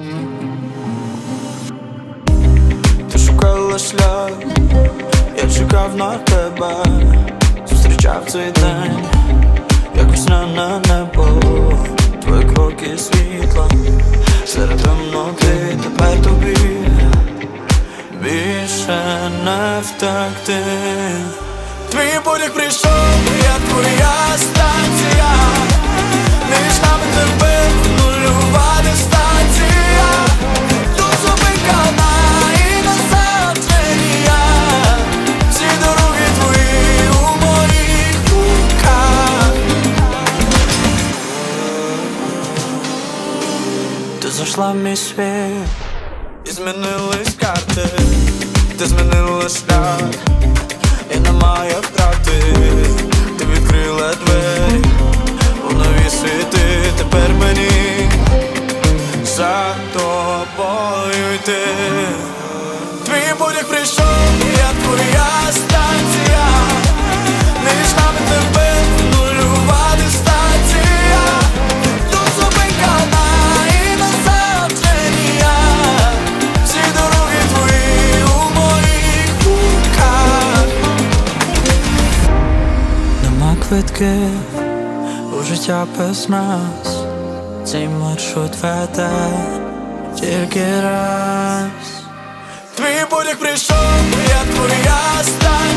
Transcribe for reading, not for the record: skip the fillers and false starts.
Ти шукала шлях, я чекав на тебе, зустрічав цей день, як весняне небо, твої кроки світла серед темноти. Тепер тобі більше не втекти. Твій потяг прийшов, я твоя станція, між нами тебе нульова дистанція. Тут зупинка і назад вже ніяк. Всі дороги твої у моїх руках. Ти зайшла в мій світ і змінились карти. Ти змінила шлях і немає втрати. Ти відкрила двері у нові світи. Тепер мені за тобою йти. Твій потяг прийшов, я твоя станція, між нами тебе нульова дистанція. Тут зупинка і назад вже ніяк. Всі дороги твої у моїх руках. Нема квитків у життя без нас, цей маршрут веде тільки раз. Твій потяг прийшов, я твоя станція,